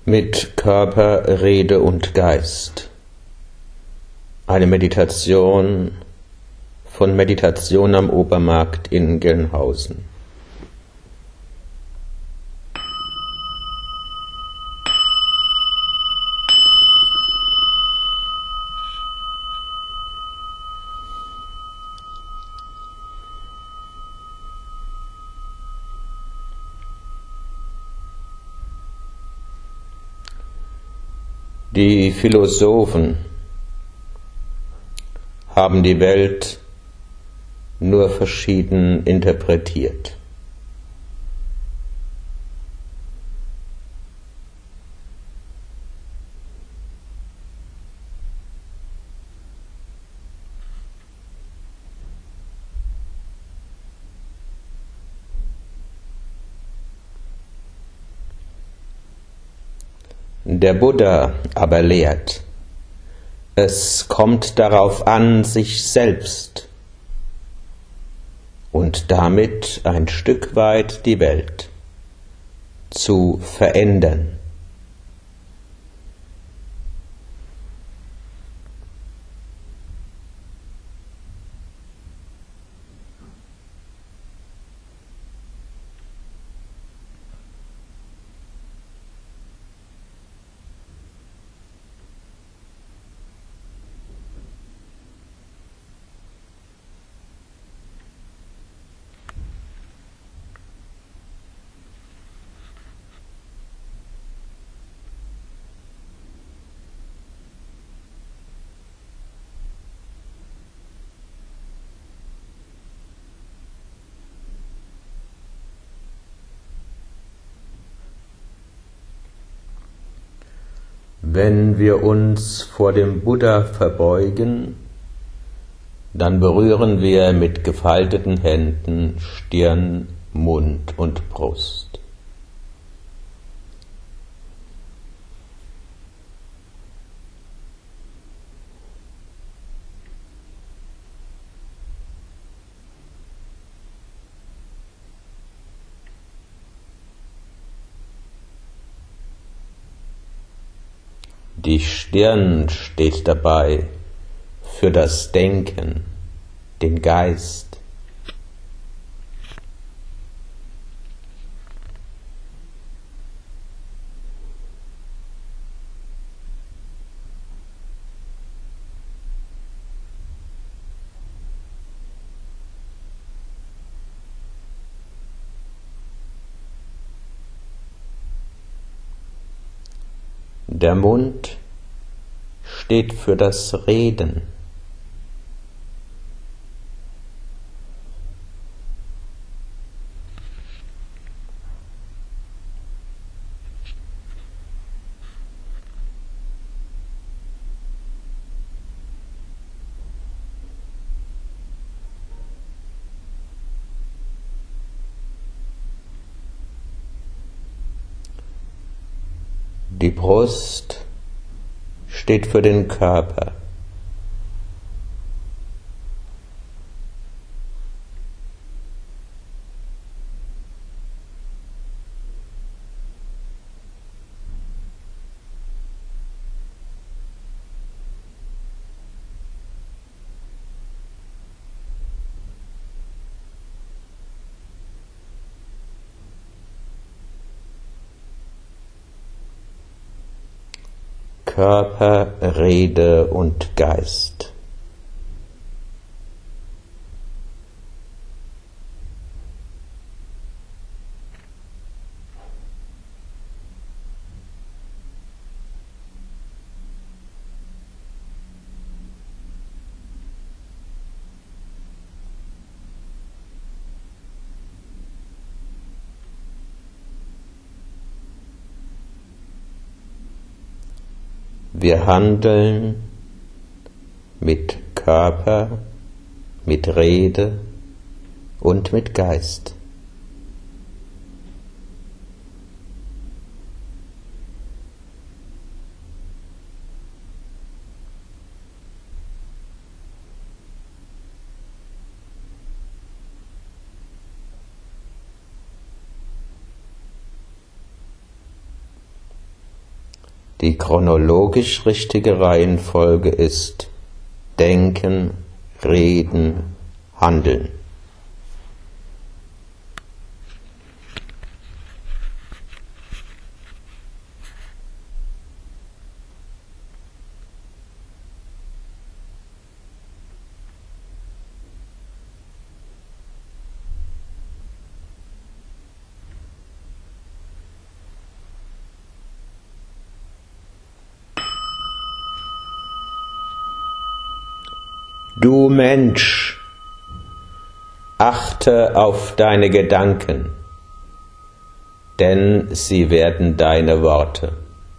mit Körper, Rede und Geist. Eine Meditation von Meditation am Obermarkt in Gelnhausen. Die Philosophen haben die Welt nur verschieden interpretiert. Der Buddha aber lehrt, es kommt darauf an, sich selbst und damit ein Stück weit die Welt zu verändern. Wenn wir uns vor dem Buddha verbeugen, dann berühren wir mit gefalteten Händen Stirn, Mund und Brust. Die Stirn steht dabei für das Denken, den Geist. Der Mund steht für das Reden. Die Brust steht für den Körper. Körper, Rede und Geist. Wir handeln mit Körper, mit Rede und mit Geist. Die chronologisch richtige Reihenfolge ist Denken, Reden, Handeln. Du Mensch, achte auf deine Gedanken, denn sie werden deine Worte.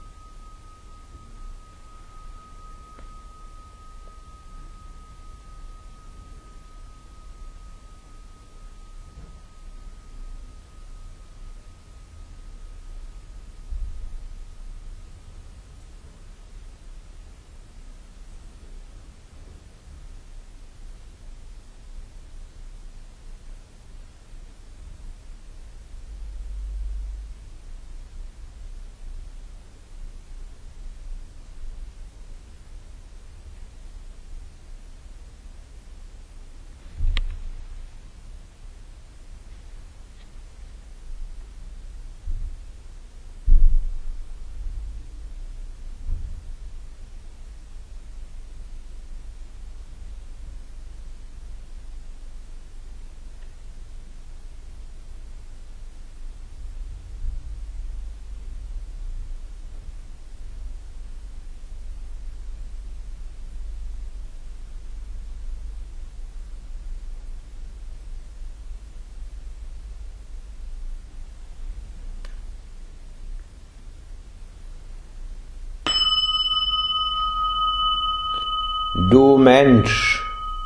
Du Mensch,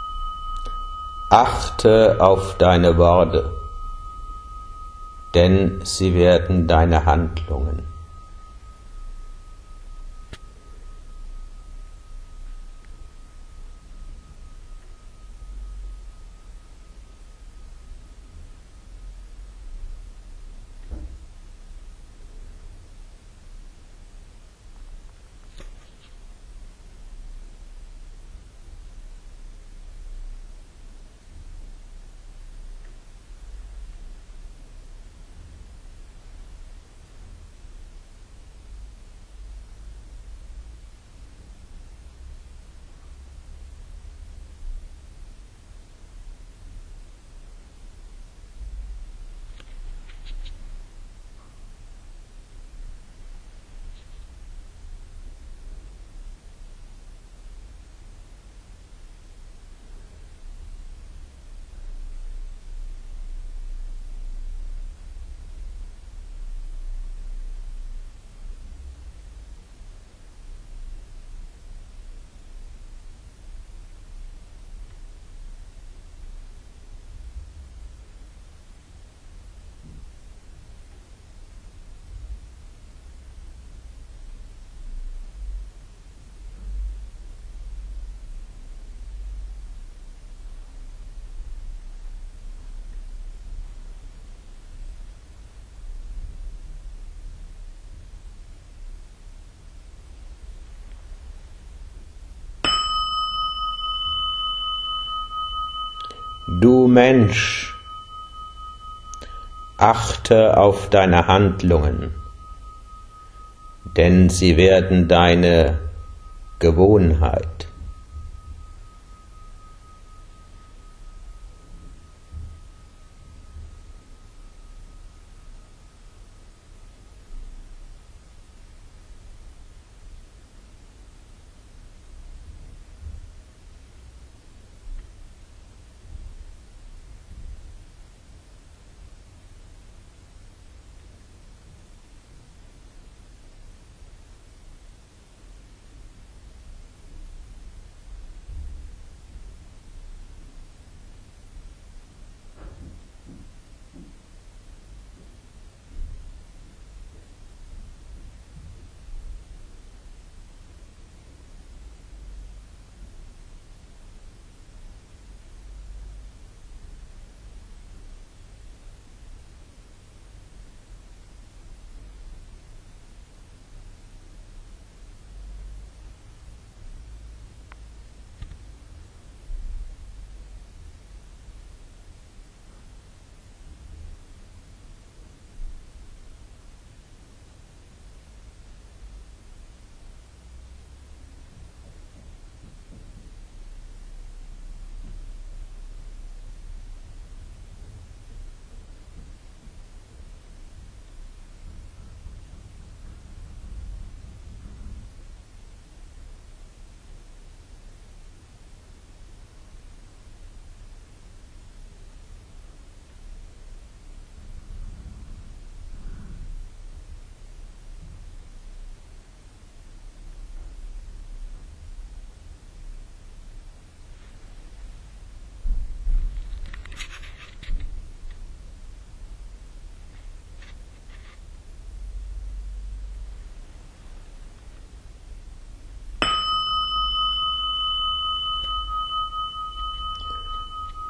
achte auf deine Worte, denn sie werden deine Handlungen. Du Mensch, achte auf deine Handlungen, denn sie werden deine Gewohnheit.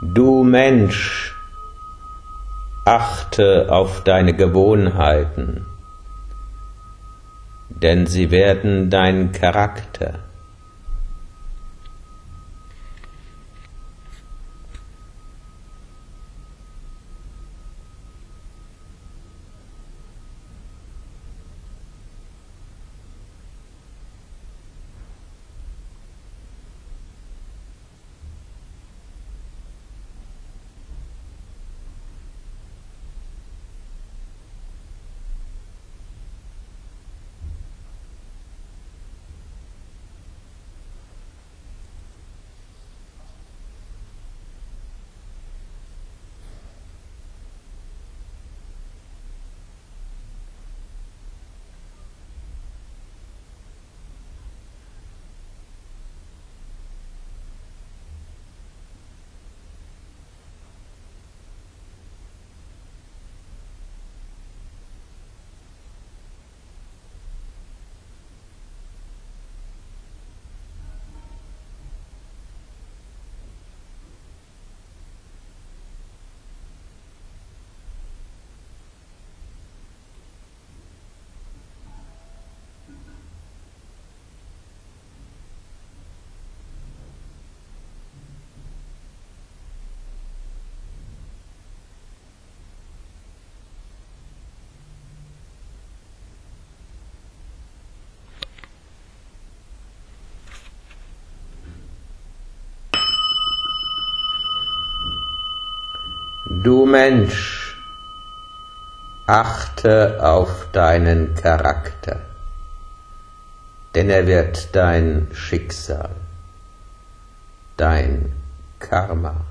Du Mensch, achte auf deine Gewohnheiten, denn sie werden dein Charakter. Du Mensch, achte auf deinen Charakter, denn er wird dein Schicksal, dein Karma.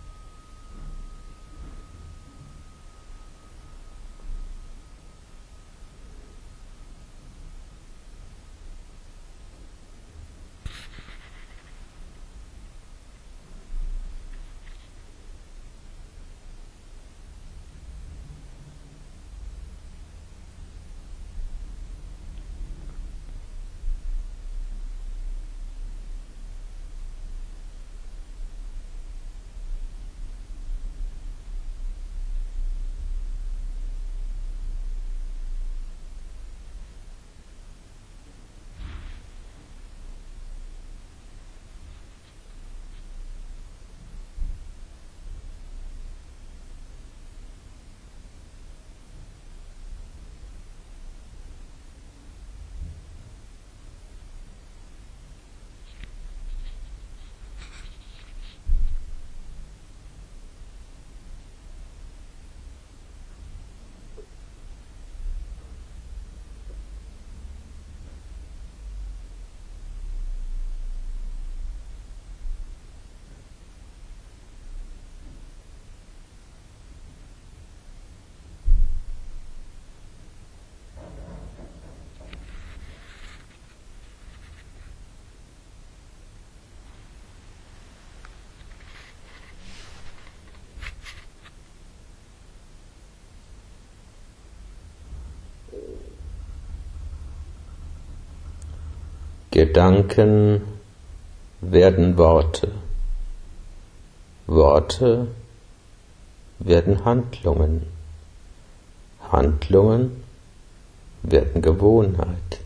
Gedanken werden Worte, Worte werden Handlungen, Handlungen werden Gewohnheit,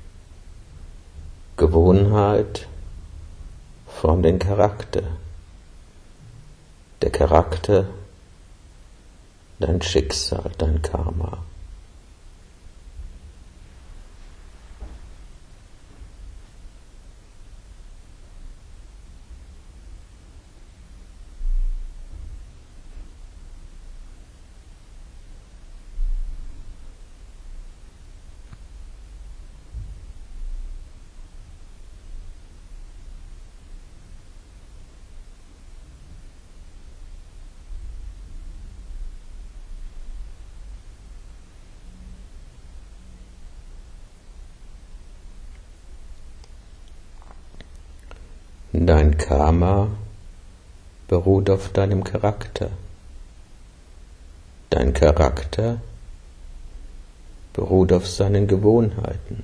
Gewohnheit formt den Charakter, der Charakter dein Schicksal, dein Karma. Dein Karma beruht auf deinem Charakter. Dein Charakter beruht auf seinen Gewohnheiten.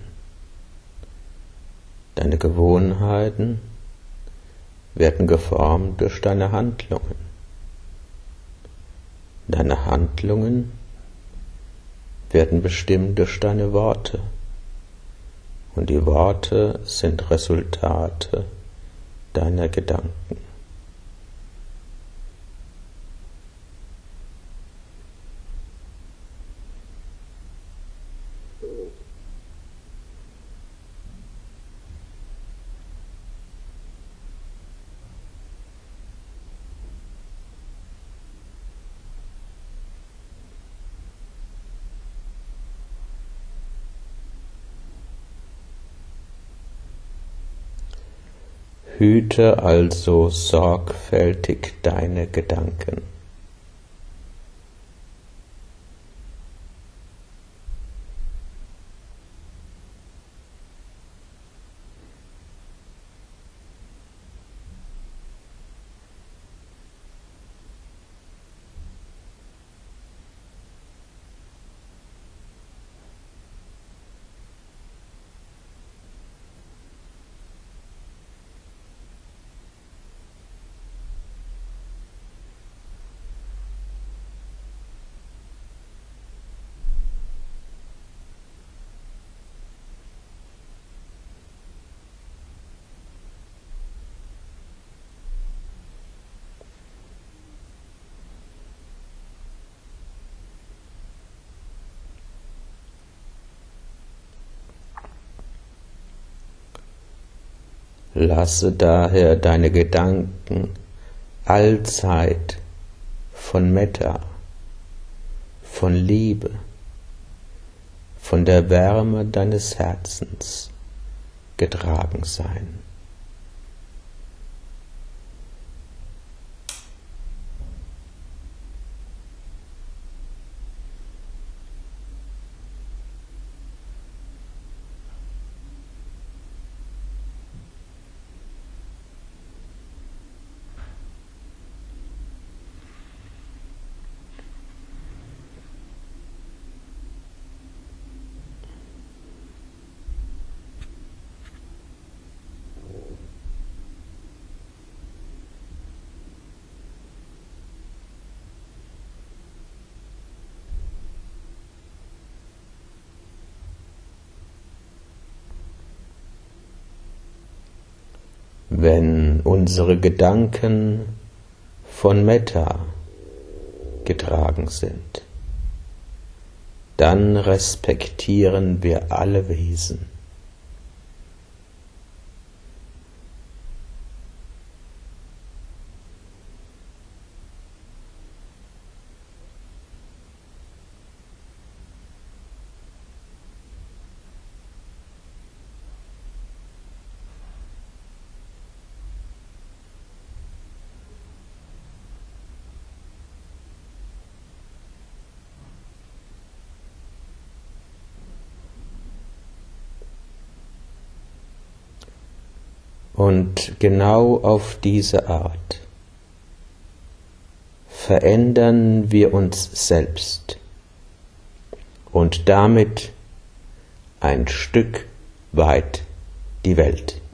Deine Gewohnheiten werden geformt durch deine Handlungen. Deine Handlungen werden bestimmt durch deine Worte, und die Worte sind Resultate deiner Gedanken. Hüte also sorgfältig deine Gedanken. Lasse daher deine Gedanken allzeit von Metta, von Liebe, von der Wärme deines Herzens getragen sein. Wenn unsere Gedanken von Metta getragen sind, dann respektieren wir alle Wesen. Und genau auf diese Art verändern wir uns selbst und damit ein Stück weit die Welt.